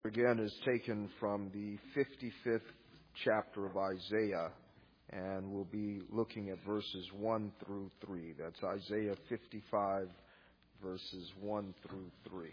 Again is taken from the 55th chapter of Isaiah, and we'll be looking at verses 1 through 3. That's Isaiah 55, verses 1 through 3.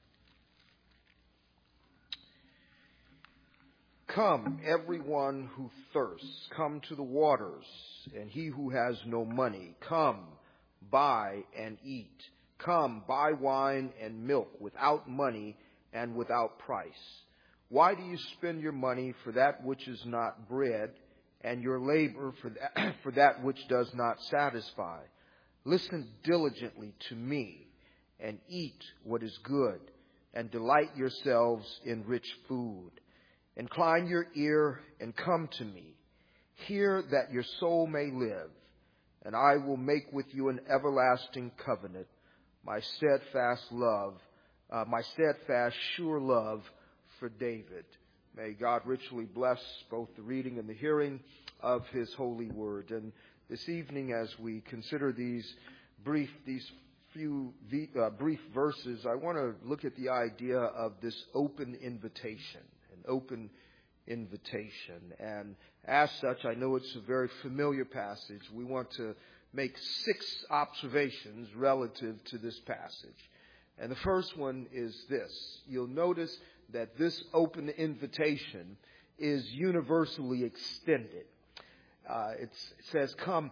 Come, everyone who thirsts, come to the waters, and he who has no money, come, buy and eat. Come, buy wine and milk without money and without price. Why do you spend your money for that which is not bread, and your labor for that which does not satisfy? Listen diligently to me, and eat what is good, and delight yourselves in rich food. Incline your ear and come to me. Hear that your soul may live, and I will make with you an everlasting covenant, my steadfast, sure love for David. May God richly bless both the reading and the hearing of His holy word. And this evening, as we consider these few brief verses, I want to look at the idea of this open invitation, an open invitation. And as such, I know it's a very familiar passage. We want to make 6 observations relative to this passage. And the first one is this. You'll notice that this open invitation is universally extended. It says, come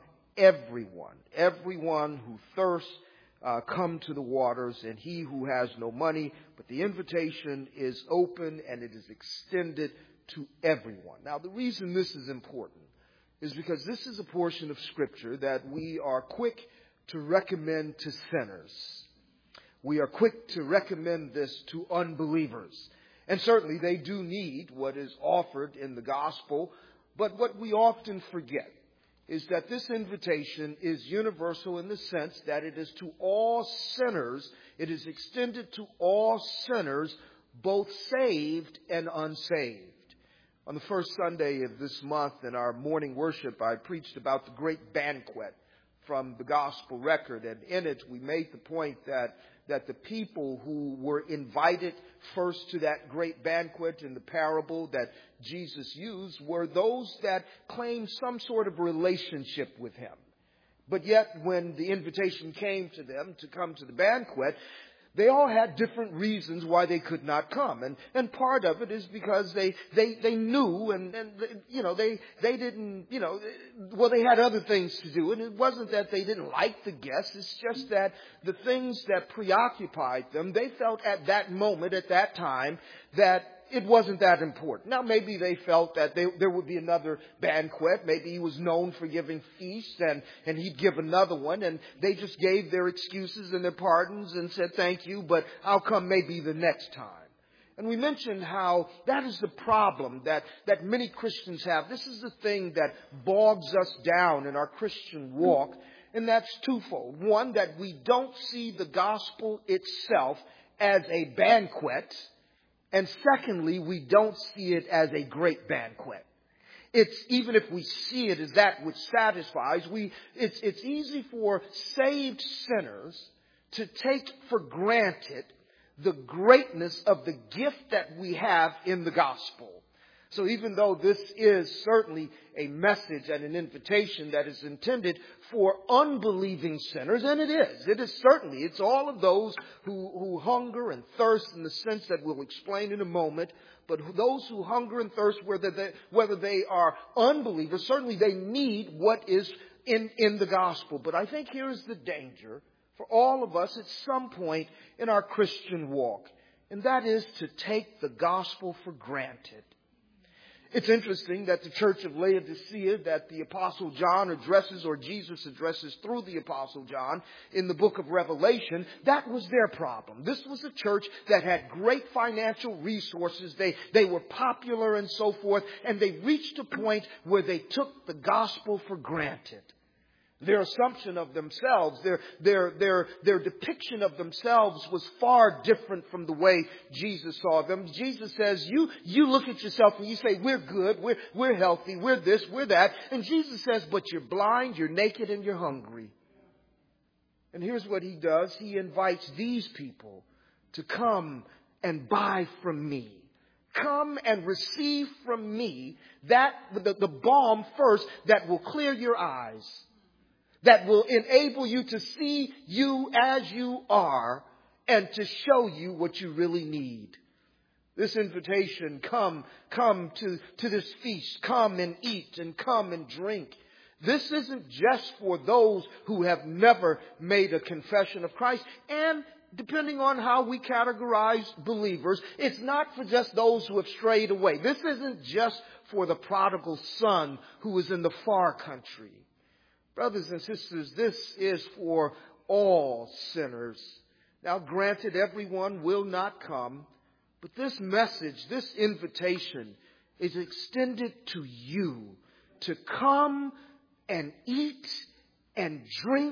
everyone who thirsts, come to the waters, and he who has no money. But the invitation is open and it is extended to everyone. Now, the reason this is important is because this is a portion of Scripture that we are quick to recommend to sinners. We are quick to recommend this to unbelievers. And certainly they do need what is offered in the gospel. But what we often forget is that this invitation is universal in the sense that it is to all sinners. It is extended to all sinners, both saved and unsaved. On the first Sunday of this month in our morning worship, I preached about the great banquet from the gospel record. And in it, we made the point that the people who were invited first to that great banquet in the parable that Jesus used were those that claimed some sort of relationship with Him. But yet, when the invitation came to them to come to the banquet, they all had different reasons why they could not come. And part of it is because they knew and they didn't, they had other things to do. And it wasn't that they didn't like the guests. It's just that the things that preoccupied them, they felt at that moment, at that time, that it wasn't that important. Now, maybe they felt that there would be another banquet. Maybe He was known for giving feasts and He'd give another one. And they just gave their excuses and their pardons and said, thank you, but I'll come maybe the next time. And we mentioned how that is the problem that many Christians have. This is the thing that bogs us down in our Christian walk. And that's twofold. One, that we don't see the gospel itself as a banquet. And secondly, we don't see it as a great banquet. It's even if we see it as that which satisfies, it's easy for saved sinners to take for granted the greatness of the gift that we have in the gospel. So even though this is certainly a message and an invitation that is intended for unbelieving sinners, and it is certainly, it's all of those who hunger and thirst in the sense that we'll explain in a moment, but those who hunger and thirst, whether they are unbelievers, certainly they need what is in the gospel. But I think here is the danger for all of us at some point in our Christian walk, and that is to take the gospel for granted. It's interesting that the church of Laodicea that the Apostle John addresses, or Jesus addresses through the Apostle John in the book of Revelation, that was their problem. This was a church that had great financial resources. They were popular and so forth, and they reached a point where they took the gospel for granted. Their assumption of themselves, their depiction of themselves was far different from the way Jesus saw them. Jesus says, you look at yourself and you say, we're good, we're healthy, we're this, we're that. And Jesus says, but you're blind, you're naked, and you're hungry. And here's what He does. He invites these people to come and buy from me. come and receive from me the balm first that will clear your eyes, that will enable you to see you as you are and to show you what you really need. This invitation, come to this feast, come and eat and come and drink. This isn't just for those who have never made a confession of Christ. And depending on how we categorize believers, it's not for just those who have strayed away. This isn't just for the prodigal son who is in the far country. Brothers and sisters, this is for all sinners. Now, granted, everyone will not come, but this message, this invitation is extended to you to come and eat and drink,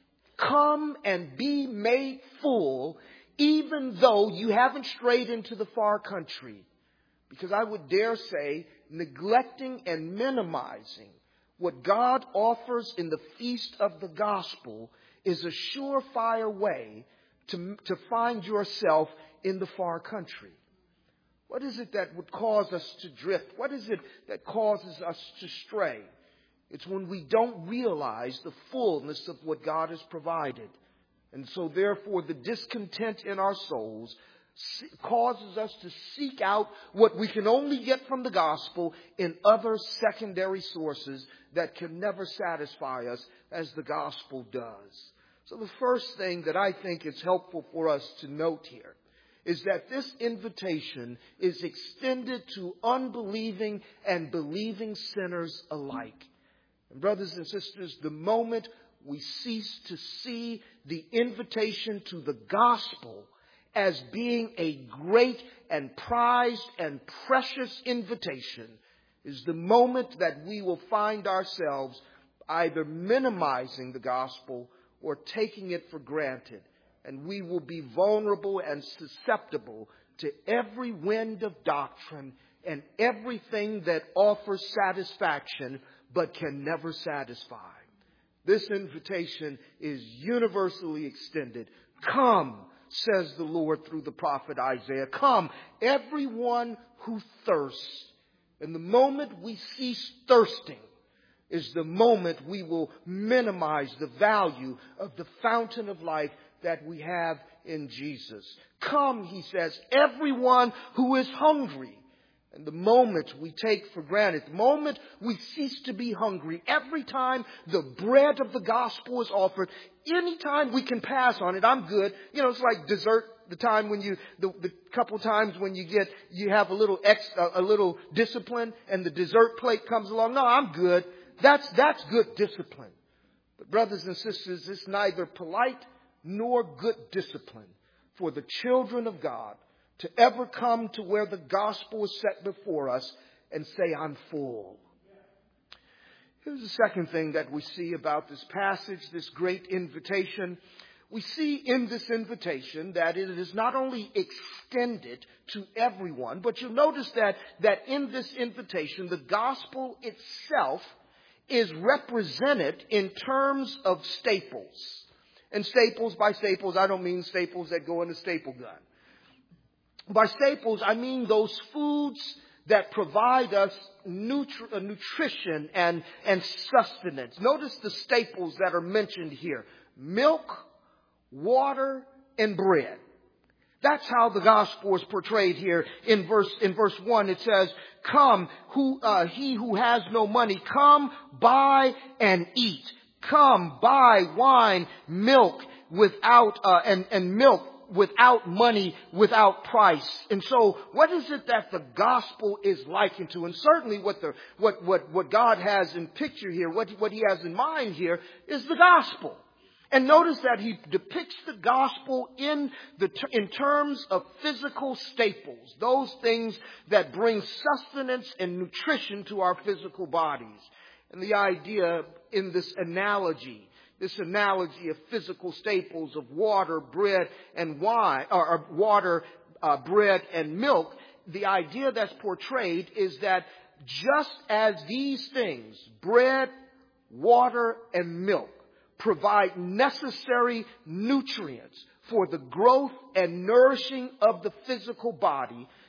come and be made full, even though you haven't strayed into the far country. Because I would dare say, neglecting and minimizing what God offers in the feast of the gospel is a surefire way to find yourself in the far country. What is it that would cause us to drift? What is it that causes us to stray? It's when we don't realize the fullness of what God has provided. And so therefore the discontent in our souls causes us to seek out what we can only get from the gospel in other secondary sources that can never satisfy us as the gospel does. So the first thing that I think is helpful for us to note here is that this invitation is extended to unbelieving and believing sinners alike. And brothers and sisters, the moment we cease to see the invitation to the gospel as being a great and prized and precious invitation is the moment that we will find ourselves either minimizing the gospel or taking it for granted. And we will be vulnerable and susceptible to every wind of doctrine and everything that offers satisfaction but can never satisfy. This invitation is universally extended. Come, says the Lord through the prophet Isaiah. Come, everyone who thirsts. And the moment we cease thirsting is the moment we will minimize the value of the fountain of life that we have in Jesus. Come, he says, everyone who is hungry. And the moment we take for granted, the moment we cease to be hungry, every time the bread of the gospel is offered, anytime we can pass on it, I'm good. You know, it's like dessert. The time when the couple times when you have a little discipline and the dessert plate comes along. No, I'm good. That's good discipline. But brothers and sisters, it's neither polite nor good discipline for the children of God to ever come to where the gospel is set before us and say, I'm full. Here's the second thing that we see about this passage, this great invitation. We see in this invitation that it is not only extended to everyone, but you'll notice that in this invitation, the gospel itself is represented in terms of staples. And staples, by staples, I don't mean staples that go in a staple gun. By staples, I mean those foods that provide us nutrition and sustenance. Notice the staples that are mentioned here. Milk, water, and bread. That's how the gospel is portrayed here in verse 1. It says, come, he who has no money, come, buy and eat. Come, buy wine, milk and milk without money, without price. And so what is it that the gospel is likened to? And certainly what God has in picture here, what he has in mind here is the gospel. And notice that he depicts the gospel in terms of physical staples, those things that bring sustenance and nutrition to our physical bodies. And the idea in this analogy of physical staples of water, bread, and wine, or water, bread, and milk, the idea that's portrayed is that just as these things, bread, water, and milk, provide necessary nutrients for the growth and nourishing of the physical body,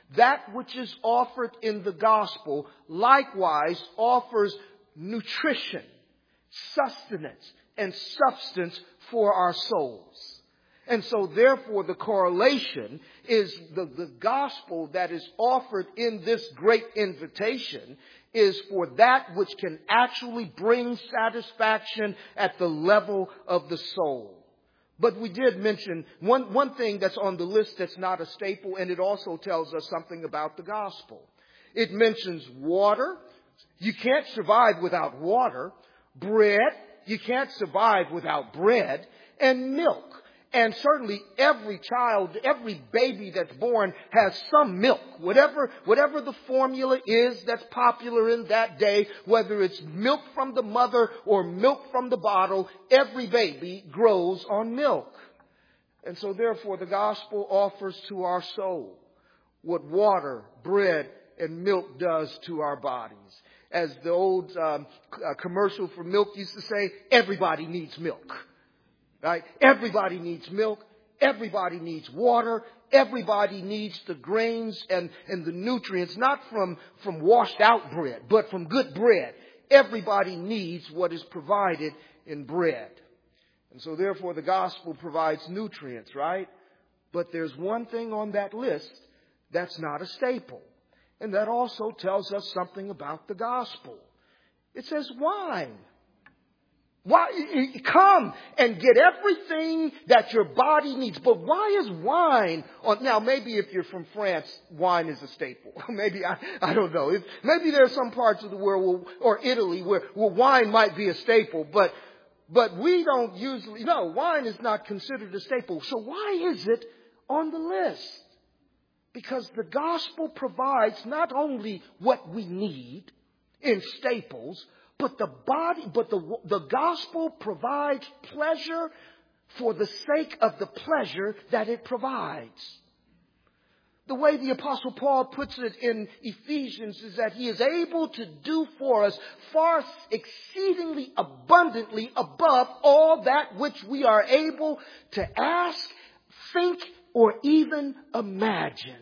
that which is offered in the gospel likewise offers nutrition, sustenance, and substance for our souls. And so therefore the correlation is the gospel that is offered in this great invitation is for that which can actually bring satisfaction at the level of the soul. But we did mention one thing that's on the list that's not a staple, and it also tells us something about the gospel. It mentions water. You can't survive without water. Bread. You can't survive without bread. And milk. And certainly every child, every baby that's born has some milk. Whatever the formula is that's popular in that day, whether it's milk from the mother or milk from the bottle, every baby grows on milk. And so therefore the gospel offers to our soul what water, bread, and milk does to our bodies. As the old commercial for milk used to say, everybody needs milk. Right? Everybody needs milk. Everybody needs water. Everybody needs the grains and the nutrients, not from washed out bread, but from good bread. Everybody needs what is provided in bread. And so therefore the gospel provides nutrients, right? But there's one thing on that list that's not a staple. And that also tells us something about the gospel. It says wine. Why, come and get everything that your body needs. But why is wine on? Now, maybe if you're from France, wine is a staple. Maybe, I don't know. Maybe there are some parts of the world, or Italy, where wine might be a staple. But we don't usually, no, wine is not considered a staple. So why is it on the list? Because the gospel provides not only what we need in staples, but the gospel provides pleasure for the sake of the pleasure that it provides. The way the Apostle Paul puts it in Ephesians is that he is able to do for us far exceedingly abundantly above all that which we are able to ask, think, or even imagine.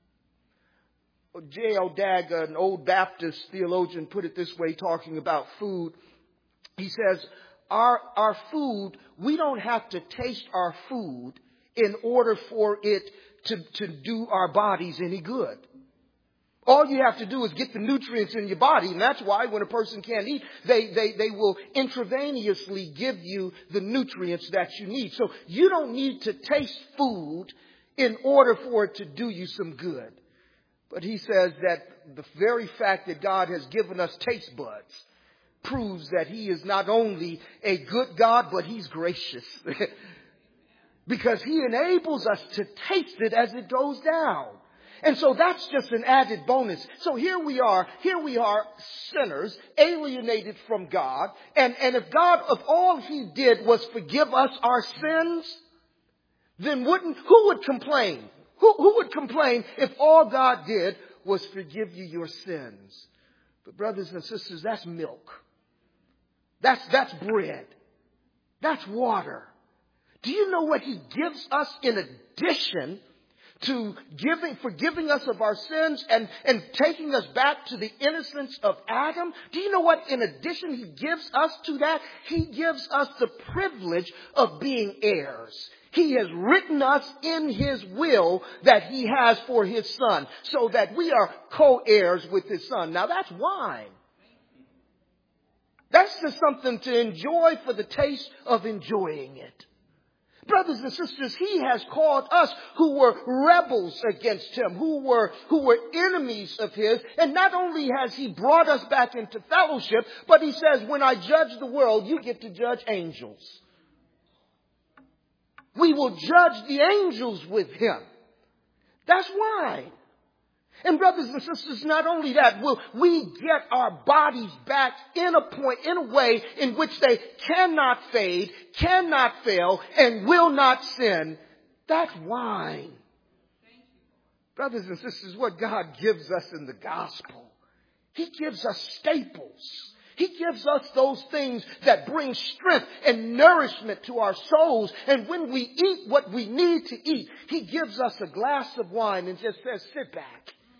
J.L. Dagg, an old Baptist theologian, put it this way, talking about food. He says, our food, we don't have to taste our food in order for it to do our bodies any good. All you have to do is get the nutrients in your body. And that's why when a person can't eat, they will intravenously give you the nutrients that you need. So you don't need to taste food in order for it to do you some good. But he says that the very fact that God has given us taste buds proves that he is not only a good God, but he's gracious. Because he enables us to taste it as it goes down. And so that's just an added bonus. So here we are sinners, alienated from God. And if all he did was forgive us our sins, then who would complain? Who would complain if all God did was forgive you your sins? But brothers and sisters, that's milk. That's bread. That's water. Do you know what he gives us in addition to forgiving us of our sins and taking us back to the innocence of Adam? Do you know what in addition he gives us to that? He gives us the privilege of being heirs. He has written us in his will that he has for his son, so that we are co-heirs with his son. Now that's wine. That's just something to enjoy for the taste of enjoying it. Brothers and sisters, he has called us who were rebels against him, who were enemies of his. And not only has he brought us back into fellowship, but he says, when I judge the world, you get to judge angels. We will judge the angels with him. That's wine. And brothers and sisters, not only that, will we get our bodies back in a way in which they cannot fade, cannot fail, and will not sin. That's wine. Brothers and sisters, what God gives us in the gospel, he gives us staples. He gives us those things that bring strength and nourishment to our souls. And when we eat what we need to eat, he gives us a glass of wine and just says, sit back.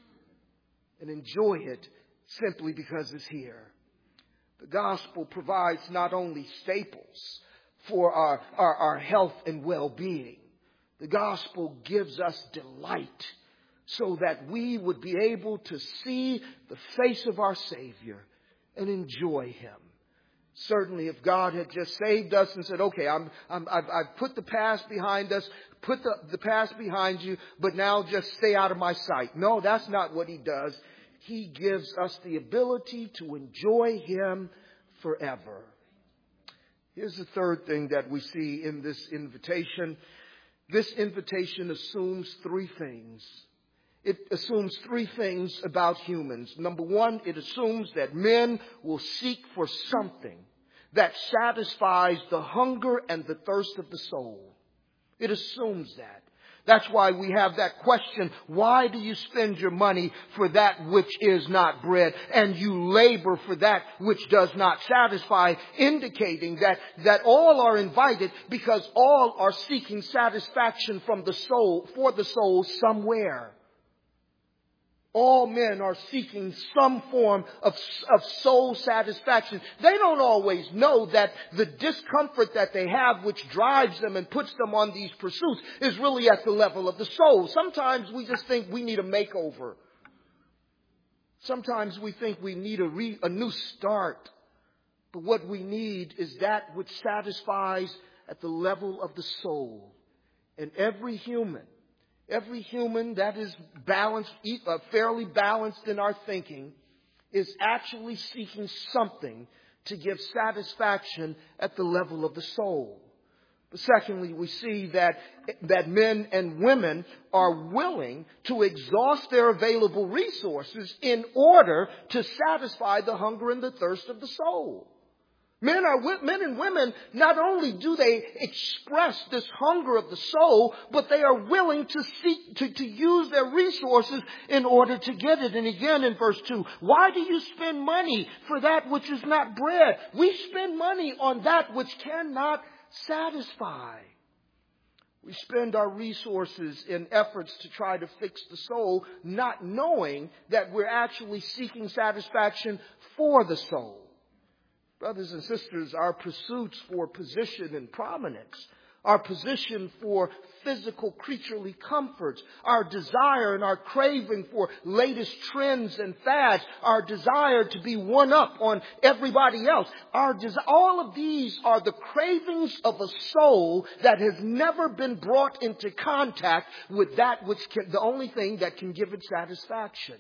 and enjoy it simply because it's here. The gospel provides not only staples for our health and well-being. The gospel gives us delight so that we would be able to see the face of our Savior and enjoy Him. Certainly, if God had just saved us and said, okay, I've put the past behind us, put the past behind you, but now just stay out of my sight. No, that's not what He does. He gives us the ability to enjoy Him forever. Here's the third thing that we see in this invitation. This invitation assumes three things. It assumes three things about humans. Number one, it assumes that men will seek for something that satisfies the hunger and the thirst of the soul. It assumes that. That's why we have that question, why do you spend your money for that which is not bread, and you labor for that which does not satisfy, indicating that all are invited because all are seeking satisfaction from the soul, for the soul somewhere. All men are seeking some form of soul satisfaction. They don't always know that the discomfort that they have, which drives them and puts them on these pursuits, is really at the level of the soul. Sometimes we just think we need a makeover. Sometimes we think we need a new start. But what we need is that which satisfies at the level of the soul. And every human that is balanced, fairly balanced in our thinking, is actually seeking something to give satisfaction at the level of the soul. But secondly, we see that men and women are willing to exhaust their available resources in order to satisfy the hunger and the thirst of the soul. Men and women, not only do they express this hunger of the soul, but they are willing to seek to use their resources in order to get it. And again in verse 2, why do you spend money for that which is not bread? We spend money on that which cannot satisfy. We spend our resources in efforts to try to fix the soul, not knowing that we're actually seeking satisfaction for the soul. Brothers and sisters, our pursuits for position and prominence, our position for physical creaturely comforts, our desire and our craving for latest trends and fads, our desire to be one up on everybody else, all of these are the cravings of a soul that has never been brought into contact with that which the only thing that can give it satisfaction.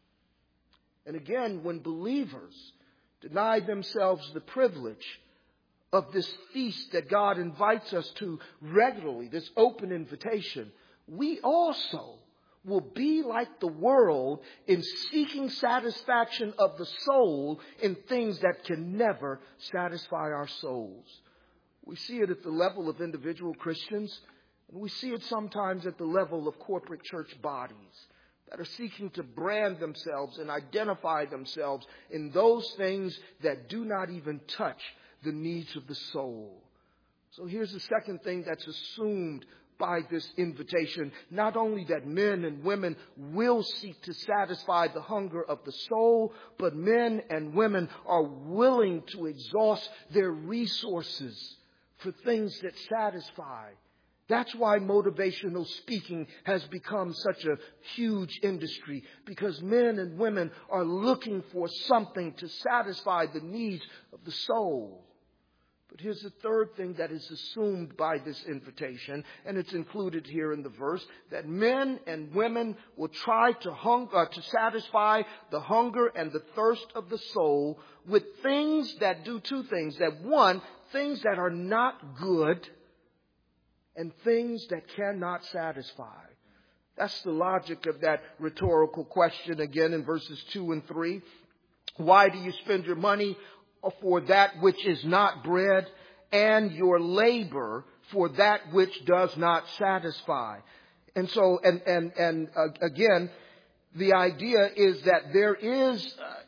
And again, when believers deny themselves the privilege of this feast that God invites us to regularly, this open invitation, we also will be like the world in seeking satisfaction of the soul in things that can never satisfy our souls. We see it at the level of individual Christians, and we see it sometimes at the level of corporate church bodies that are seeking to brand themselves and identify themselves in those things that do not even touch the needs of the soul. So here's the second thing that's assumed by this invitation. Not only that men and women will seek to satisfy the hunger of the soul, but men and women are willing to exhaust their resources for things that satisfy. That's why motivational speaking has become such a huge industry, because men and women are looking for something to satisfy the needs of the soul. But here's the third thing that is assumed by this invitation, and it's included here in the verse, that men and women will try to satisfy the hunger and the thirst of the soul with things that do two things. That one, things that are not good, and things that cannot satisfy. That's the logic of that rhetorical question again in verses 2 and 3. Why do you spend your money for that which is not bread, and your labor for that which does not satisfy? And so, again, the idea is that there is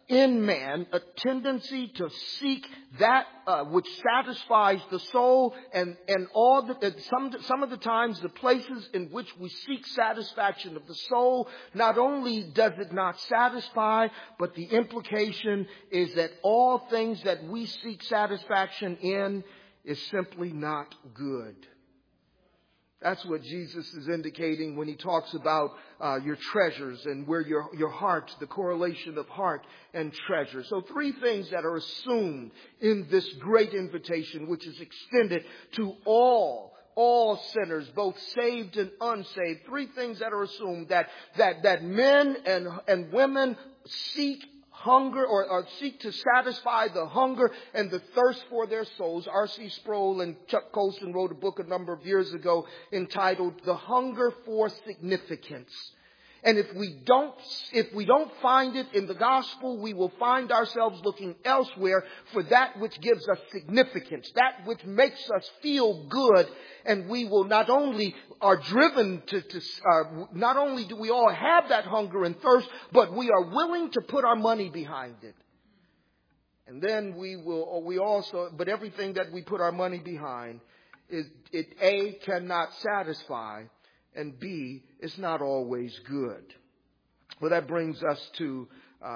in man a tendency to seek that which satisfies the soul, and some of the times the places in which we seek satisfaction of the soul, not only does it not satisfy, but the implication is that all things that we seek satisfaction in is simply not good. That's what Jesus is indicating when he talks about your treasures and where your heart, the correlation of heart and treasure. So 3 things that are assumed in this great invitation, which is extended to all sinners, both saved and unsaved. 3 things that are assumed that men and women seek hunger or seek to satisfy the hunger and the thirst for their souls. R.C. Sproul and Chuck Colson wrote a book a number of years ago entitled The Hunger for Significance. And if we don't find it in the gospel, we will find ourselves looking elsewhere for that which gives us significance, that which makes us feel good. And we will not only are driven not only do we all have that hunger and thirst, but we are willing to put our money behind it. And then but everything that we put our money behind it A, cannot satisfy, and B, it's not always good. Well, that brings us to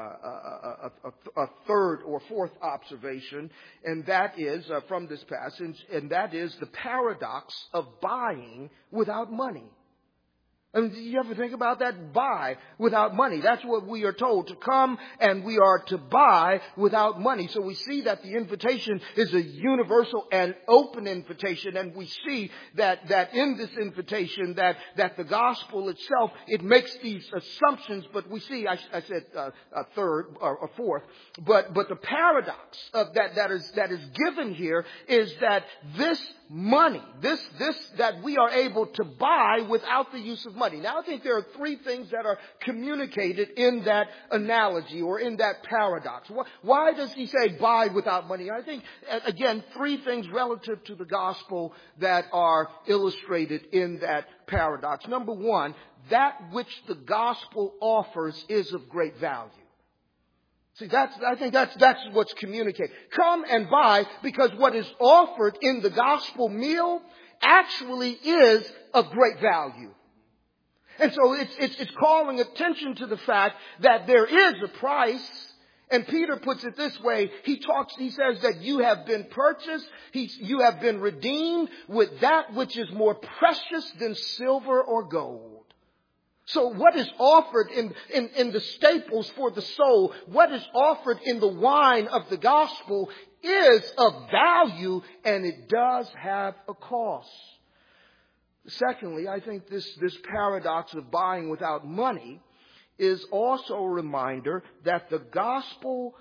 a third or fourth observation, and that is from this passage, and that is the paradox of buying without money. I mean, do you ever think about that? Buy without money. That's what we are told, to come and we are to buy without money. So we see that the invitation is a universal and open invitation. And we see that in this invitation that the gospel itself, it makes these assumptions. But we see, I said a third or a fourth, but the paradox of that is given here is that this money, this that we are able to buy without the use of money. Now, I think there are 3 things that are communicated in that analogy or in that paradox. Why does he say buy without money? I think, again, 3 things relative to the gospel that are illustrated in that paradox. Number 1, that which the gospel offers is of great value. See, I think that's what's communicated. Come and buy, because what is offered in the gospel meal actually is of great value. And so it's calling attention to the fact that there is a price. And Peter puts it this way. He says that you have been purchased. You have been redeemed with that which is more precious than silver or gold. So what is offered in the staples for the soul, what is offered in the wine of the gospel is of value, and it does have a cost. Secondly, I think this paradox of buying without money is also a reminder that the gospel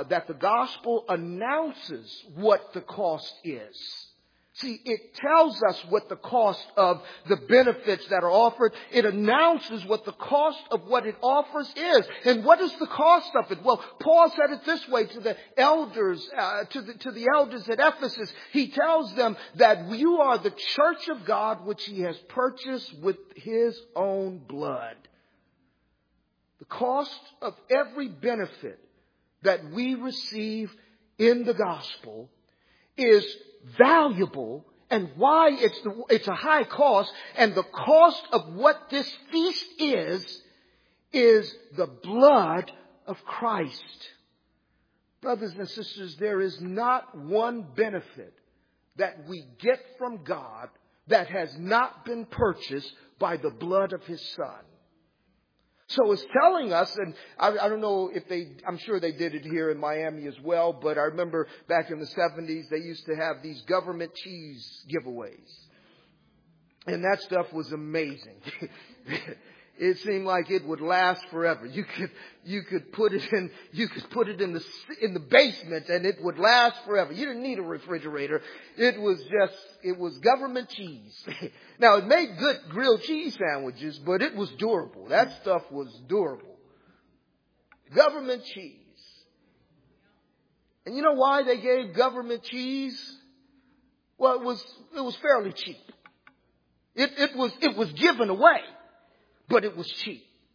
announces what the cost is. See, it tells us what the cost of the benefits that are offered. It announces what the cost of what it offers is. And what is the cost of it? Well, Paul said it this way to the elders, to the elders at Ephesus. He tells them that you are the church of God, which he has purchased with his own blood. The cost of every benefit that we receive in the gospel is valuable, and why it's a high cost, and the cost of what this feast is the blood of Christ. Brothers and sisters, there is not one benefit that we get from God that has not been purchased by the blood of his Son. So it's telling us, and I don't know if I'm sure they did it here in Miami as well, but I remember back in the 70s, they used to have these government cheese giveaways. And that stuff was amazing. It seemed like it would last forever. You could put it in the basement and it would last forever. You didn't need a refrigerator. It was government cheese. Now, it made good grilled cheese sandwiches, but it was durable. That stuff was durable. Government cheese. And you know why they gave government cheese? Well, it was fairly cheap. It was given away. But it was cheap.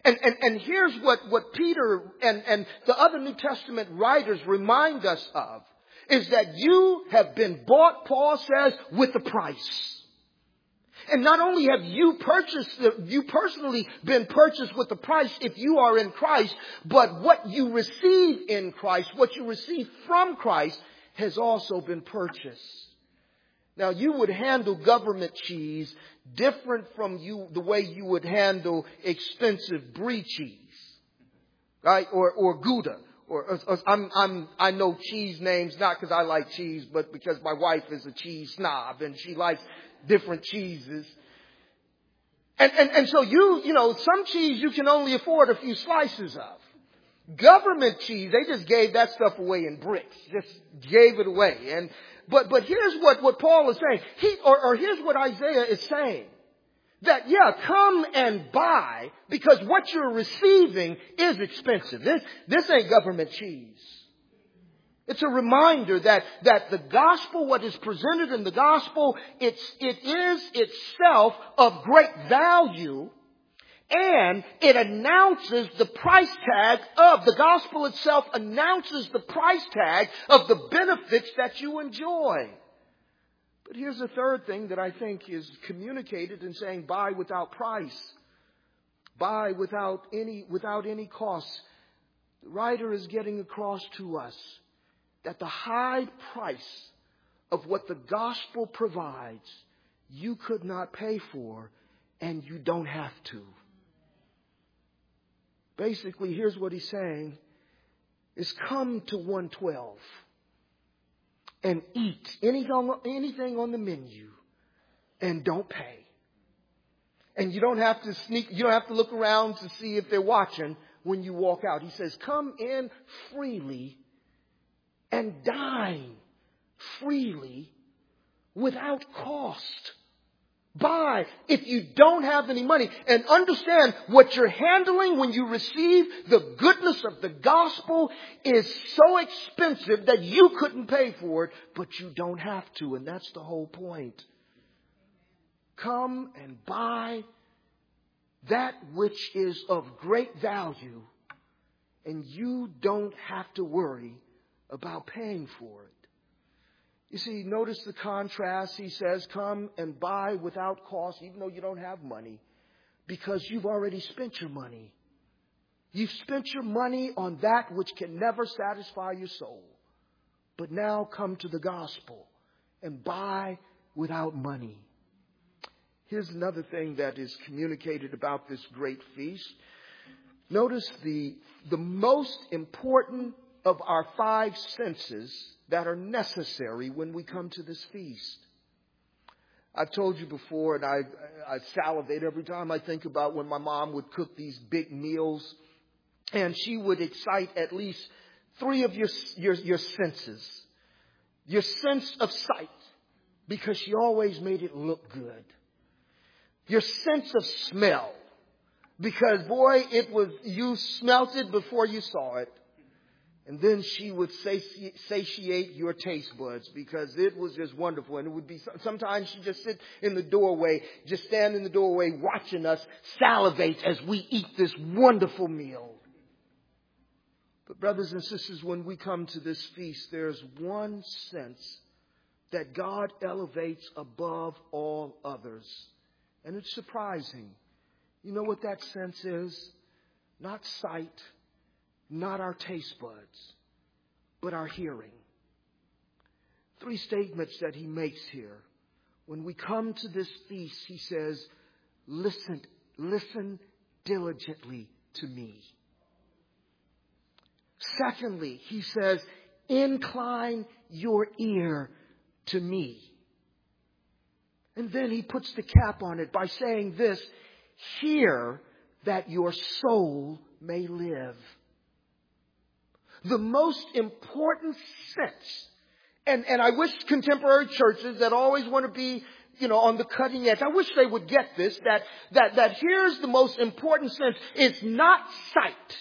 And here's what Peter and the other New Testament writers remind us of, is that you have been bought, Paul says, with a price. And not only have you personally been purchased with a price if you are in Christ, but what you receive in Christ, what you receive from Christ, has also been purchased. Now, you would handle government cheese different from the way you would handle expensive brie cheese, right? Or Gouda. I know cheese names not because I like cheese, but because my wife is a cheese snob and she likes different cheeses. And so some cheese you can only afford a few slices of. Government cheese, they just gave that stuff away in bricks. Just gave it away. But here's what Paul is saying. Here's what Isaiah is saying. That, come and buy, because what you're receiving is expensive. This ain't government cheese. It's a reminder that the gospel, what is presented in the gospel, it is itself of great value, and it announces the price tag of the gospel itself announces the price tag of the benefits that you enjoy. But here's the third thing that I think is communicated in saying buy without price. Buy without any cost. The writer is getting across to us that the high price of what the gospel provides, you could not pay for, and you don't have to. Basically, here's what he's saying, is come to 112 and eat anything on the menu and don't pay. And you don't have to look around to see if they're watching when you walk out. He says, come in freely and dine freely without cost. Buy if you don't have any money. And understand what you're handling when you receive the goodness of the gospel is so expensive that you couldn't pay for it, but you don't have to. And that's the whole point. Come and buy that which is of great value, and you don't have to worry about paying for it. You see, notice the contrast. He says, come and buy without cost, even though you don't have money, because you've already spent your money. You've spent your money on that which can never satisfy your soul. But now come to the gospel and buy without money. Here's another thing that is communicated about this great feast. Notice the most important of our five senses that are necessary when we come to this feast. I've told you before, and I salivate every time I think about when my mom would cook these big meals, and she would excite at least three of your senses. Your sense of sight, because she always made it look good. Your sense of smell, because boy, you smelt it before you saw it. And then she would satiate your taste buds because it was just wonderful. And it would be, sometimes she'd just sit in the doorway, just stand in the doorway watching us salivate as we eat this wonderful meal. But brothers and sisters, when we come to this feast, there's one sense that God elevates above all others. And it's surprising. You know what that sense is? Not sight. Not our taste buds, but our hearing. Three statements that he makes here. When we come to this feast, he says, listen diligently to me. Secondly, he says, incline your ear to me. And then he puts the cap on it by saying this, hear that your soul may live. The most important sense, and I wish contemporary churches that always want to be, on the cutting edge, I wish they would get this, that here's the most important sense. It's not sight.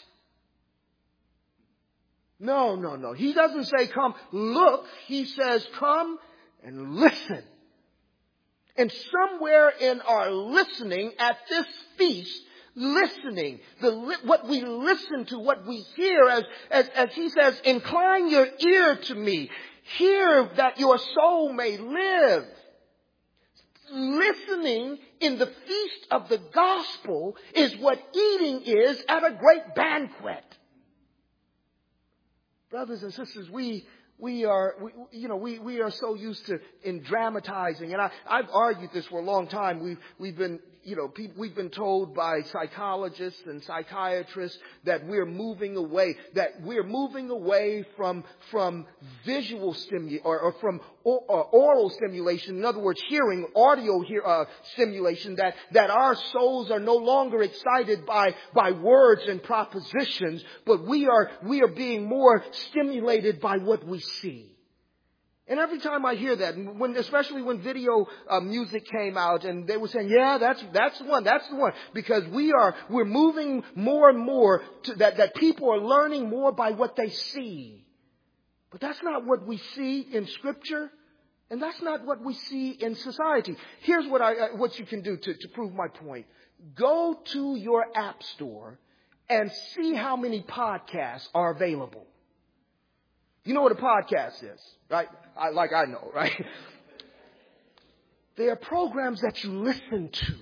No. He doesn't say come look. He says come and listen. And somewhere in our listening at this feast, Listening, what we listen to, what we hear, as he says, incline your ear to me. Hear that your soul may live. Listening in the feast of the gospel is what eating is at a great banquet. Brothers and sisters, we are so used to in dramatizing, and I've argued this for a long time. We've been told by psychologists and psychiatrists that we're moving away from visual stimulation or from oral stimulation. In other words, hearing, audio stimulation, that our souls are no longer excited by words and propositions, but we are being more stimulated by what we see. And every time I hear that, especially when video music came out, and they were saying, "Yeah, that's the one," because we're moving more and more to that people are learning more by what they see. But that's not what we see in Scripture, and that's not what we see in society. Here's what you can do to prove my point. Go to your app store and see how many podcasts are available. You know what a podcast is, right? I know, right? They are programs that you listen to.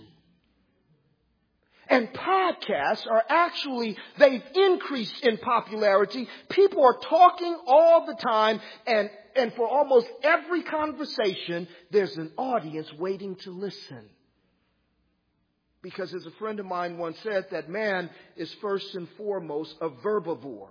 And podcasts are actually, they've increased in popularity. People are talking all the time, and for almost every conversation, there's an audience waiting to listen. Because as a friend of mine once said, that man is first and foremost a verbivore.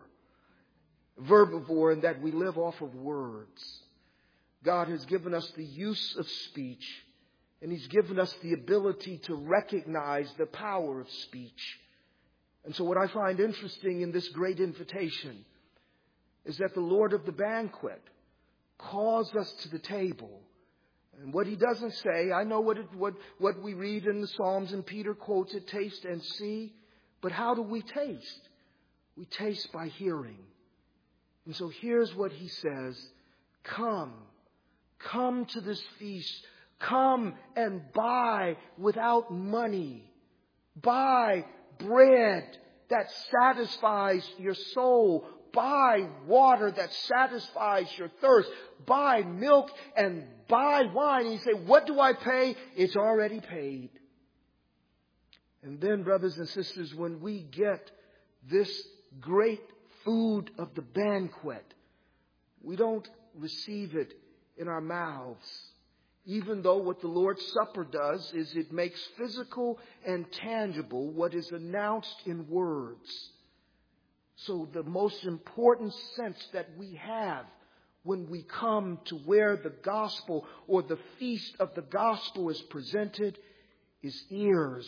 In that we live off of words. God has given us the use of speech, and He's given us the ability to recognize the power of speech. And so what I find interesting in this great invitation is that the Lord of the banquet calls us to the table. And what He doesn't say, I know what we read in the Psalms, and Peter quotes it, taste and see. But how do we taste? We taste by hearing. And so here's what He says. Come to this feast. Come and buy without money. Buy bread that satisfies your soul. Buy water that satisfies your thirst. Buy milk and buy wine. And you say, what do I pay? It's already paid. And then, brothers and sisters, when we get this great food of the banquet, we don't receive it in our mouths. Even though what the Lord's Supper does is it makes physical and tangible what is announced in words. So the most important sense that we have when we come to where the gospel or the feast of the gospel is presented is ears.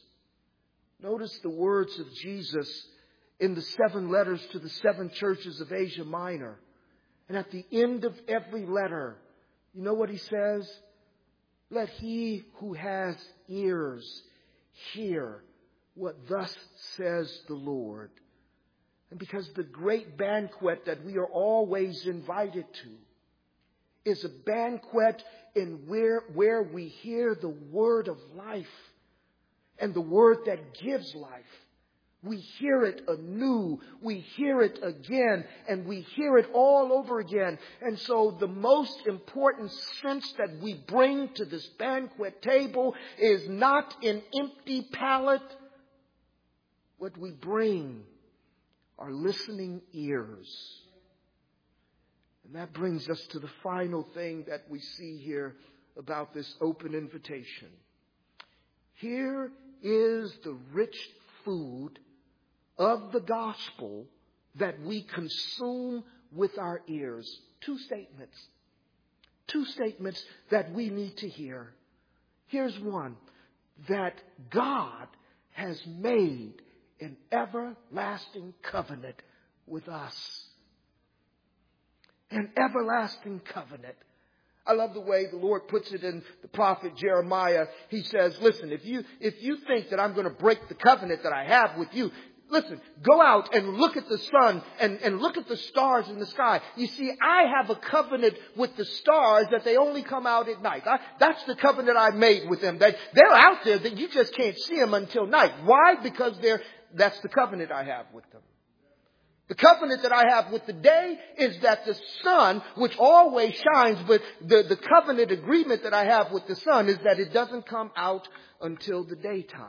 Notice the words of Jesus in the 7 letters to the 7 churches of Asia Minor. And at the end of every letter, you know what He says? Let he who has ears hear what thus says the Lord. And because the great banquet that we are always invited to is a banquet in where we hear the word of life and the word that gives life. We hear it anew, we hear it again, and we hear it all over again. And so the most important sense that we bring to this banquet table is not an empty palate. What we bring are listening ears. And that brings us to the final thing that we see here about this open invitation. Here is the rich food of the gospel that we consume with our ears. 2 statements. 2 statements that we need to hear. Here's one. That God has made an everlasting covenant with us. An everlasting covenant. I love the way the Lord puts it in the prophet Jeremiah. He says, listen, if you think that I'm going to break the covenant that I have with you, Listen, go out and look at the sun and look at the stars in the sky. You see, I have a covenant with the stars that they only come out at night. That's the covenant I made with them. They're out there that you just can't see them until night. Why? Because that's the covenant I have with them. The covenant that I have with the day is that the sun, which always shines, but the covenant agreement that I have with the sun is that it doesn't come out until the daytime.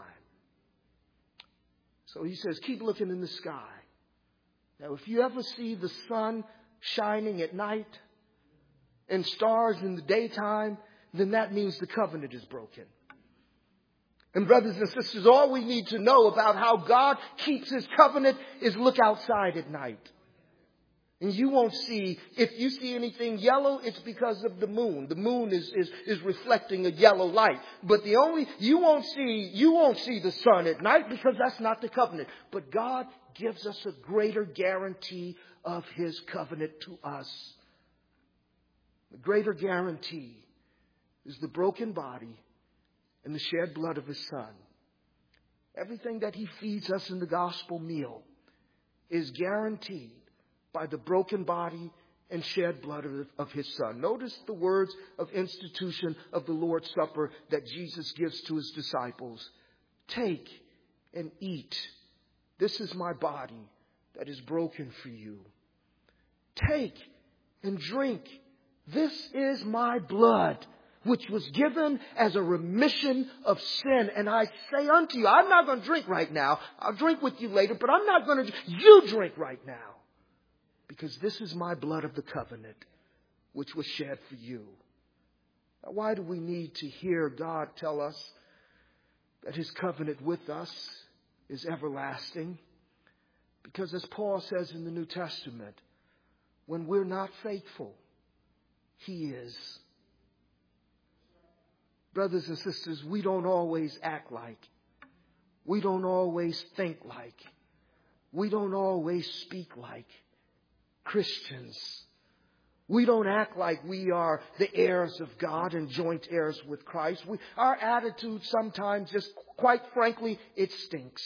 So he says, keep looking in the sky. Now, if you ever see the sun shining at night and stars in the daytime, then that means the covenant is broken. And brothers and sisters, all we need to know about how God keeps his covenant is look outside at night. And you won't see, if you see anything yellow, it's because of the moon. The moon is reflecting a yellow light. But you won't see the sun at night because that's not the covenant. But God gives us a greater guarantee of his covenant to us. The greater guarantee is the broken body and the shed blood of his son. Everything that he feeds us in the gospel meal is guaranteed by the broken body and shed blood of his son. Notice the words of institution of the Lord's Supper that Jesus gives to his disciples. Take and eat. This is my body that is broken for you. Take and drink. This is my blood, which was given as a remission of sin. And I say unto you, I'm not going to drink right now. I'll drink with you later, but I'm not going to. You drink right now. Because this is my blood of the covenant, which was shed for you. Now, why do we need to hear God tell us that his covenant with us is everlasting? Because as Paul says in the New Testament, when we're not faithful, he is. Brothers and sisters, we don't always act like. We don't always think like. We don't always speak like Christians. We don't act like we are the heirs of God and joint heirs with Christ. Our attitude sometimes, just quite frankly, it stinks.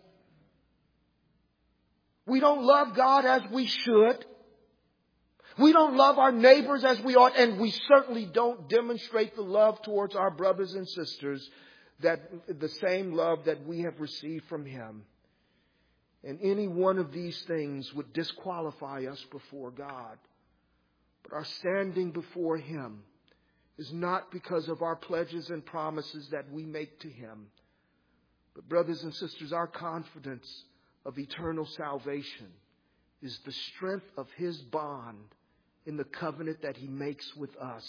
We don't love God as we should. We don't love our neighbors as we ought, and we certainly don't demonstrate the love towards our brothers and sisters, that the same love that we have received from him. And any one of these things would disqualify us before God. But our standing before him is not because of our pledges and promises that we make to him. But brothers and sisters, our confidence of eternal salvation is the strength of his bond in the covenant that he makes with us.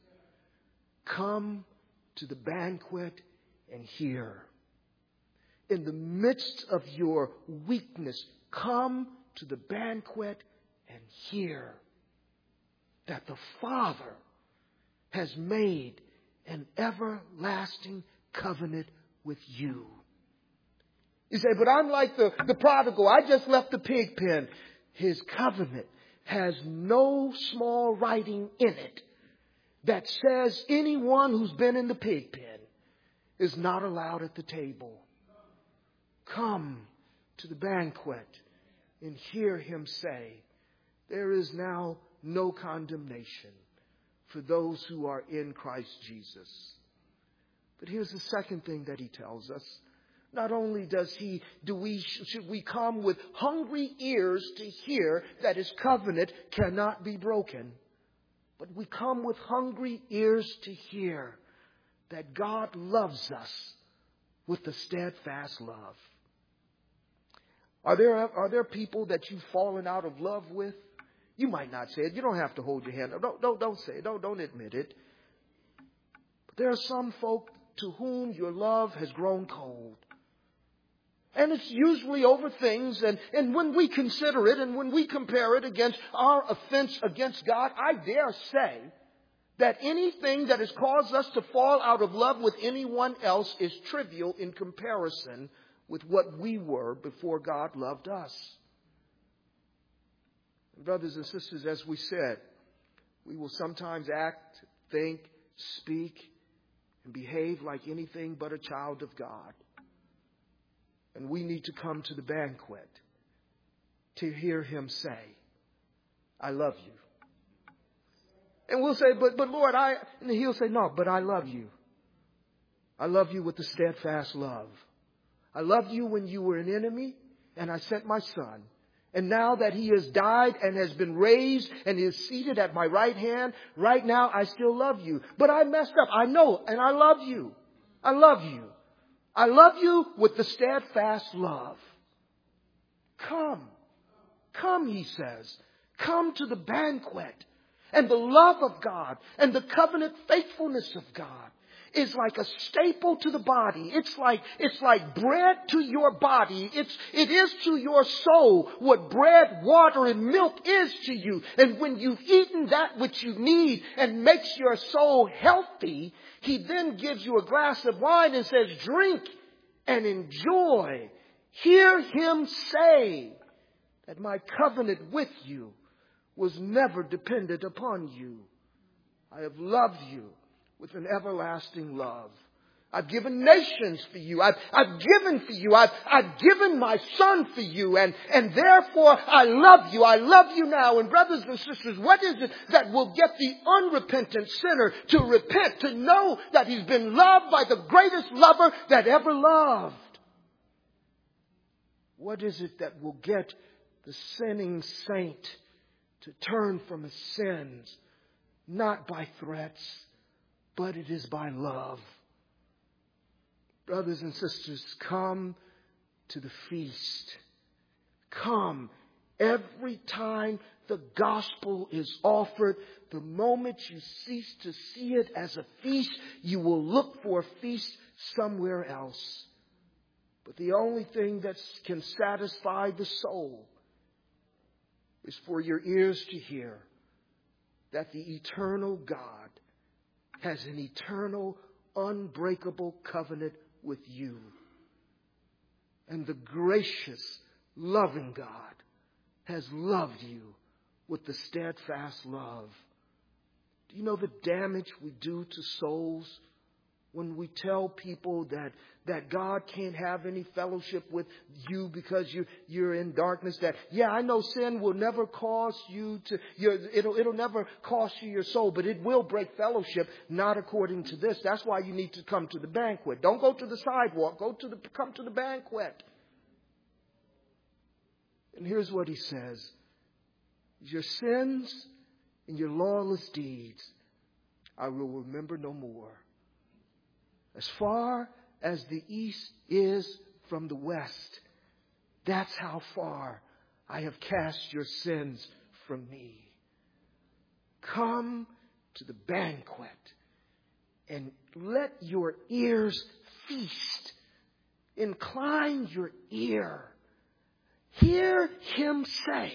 Come to the banquet and hear. In the midst of your weakness, come to the banquet and hear that the Father has made an everlasting covenant with you. You say, but I'm like the prodigal. I just left the pig pen. His covenant has no small writing in it that says anyone who's been in the pig pen is not allowed at the table. Come to the banquet and hear him say, there is now no condemnation for those who are in Christ Jesus. But here's the second thing that he tells us. Not only should we come with hungry ears to hear that his covenant cannot be broken, but we come with hungry ears to hear that God loves us with a steadfast love. Are there people that you've fallen out of love with? You might not say it. You don't have to hold your hand up. Don't say it. Don't admit it. But there are some folk to whom your love has grown cold. And it's usually over things. And when we consider it and when we compare it against our offense against God, I dare say that anything that has caused us to fall out of love with anyone else is trivial in comparison with what we were before God loved us. Brothers and sisters, as we said, we will sometimes act, think, speak, and behave like anything but a child of God. And we need to come to the banquet to hear him say, I love you. And we'll say, but Lord, and he'll say, no, but I love you. I love you with the steadfast love. I loved you when you were an enemy, and I sent my son. And now that he has died and has been raised and is seated at my right hand, right now I still love you. But I messed up. I know, and I love you. I love you. I love you with the steadfast love. Come. Come, he says. Come to the banquet. And the love of God and the covenant faithfulness of God is like a staple to the body. It's like bread to your body. It is to your soul what bread, water, and milk is to you. And when you've eaten that which you need and makes your soul healthy, he then gives you a glass of wine and says, drink and enjoy. Hear him say that my covenant with you was never dependent upon you. I have loved you with an everlasting love. I've given nations for you. I've given for you. I've given my son for you. And therefore I love you. I love you now. And brothers and sisters, what is it that will get the unrepentant sinner to repent, to know that he's been loved by the greatest lover that ever loved? What is it that will get the sinning saint to turn from his sins? Not by threats, but it is by love. Brothers and sisters, come to the feast. Come. Every time the gospel is offered, the moment you cease to see it as a feast, you will look for a feast somewhere else. But the only thing that can satisfy the soul is for your ears to hear that the eternal God has an eternal, unbreakable covenant with you. And the gracious, loving God has loved you with the steadfast love. Do you know the damage we do to souls when we tell people that God can't have any fellowship with you because you're in darkness? That, yeah, I know sin will never cost you it'll never cost you your soul, but it will break fellowship, not according to this. That's why you need to come to the banquet. Don't go to the sidewalk. Come to the banquet. And here's what he says. Your sins and your lawless deeds I will remember no more. As far as the east is from the west, that's how far I have cast your sins from me. Come to the banquet and let your ears feast. Incline your ear. Hear him say,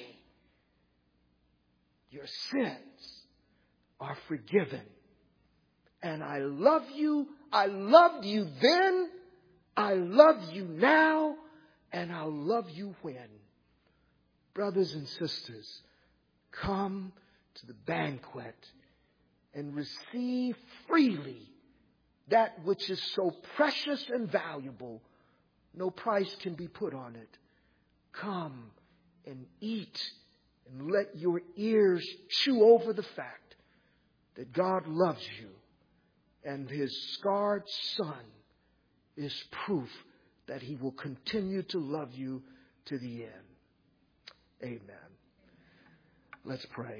your sins are forgiven. And I love you. I loved you then. I love you now. And I'll love you when. Brothers and sisters, come to the banquet and receive freely that which is so precious and valuable, no price can be put on it. Come and eat and let your ears chew over the fact that God loves you. And his scarred son is proof that he will continue to love you to the end. Amen. Let's pray.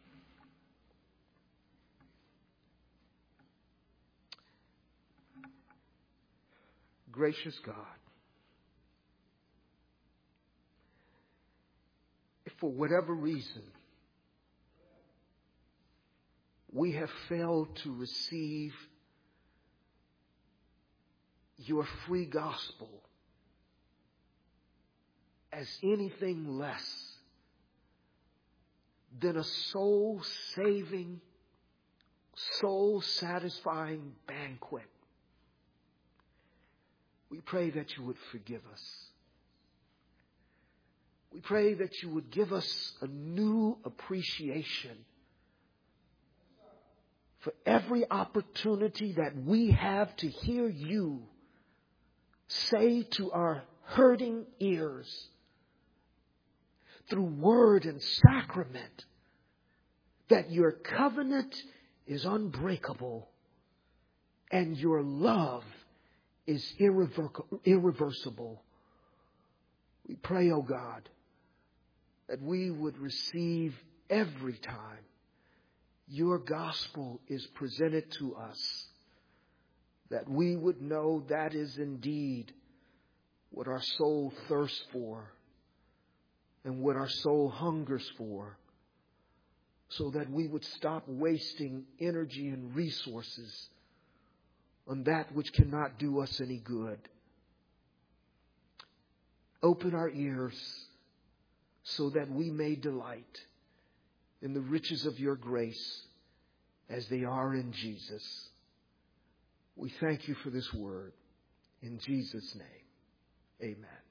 Gracious God, if for whatever reason we have failed to receive your free gospel as anything less than a soul-saving, soul-satisfying banquet, we pray that you would forgive us. We pray that you would give us a new appreciation for every opportunity that we have to hear you say to our hurting ears through word and sacrament that your covenant is unbreakable and your love is irreversible. We pray, O God, that we would receive every time your gospel is presented to us, that we would know that is indeed what our soul thirsts for and what our soul hungers for, so that we would stop wasting energy and resources on that which cannot do us any good. Open our ears so that we may delight in the riches of your grace as they are in Jesus. We thank you for this word. In Jesus' name, amen.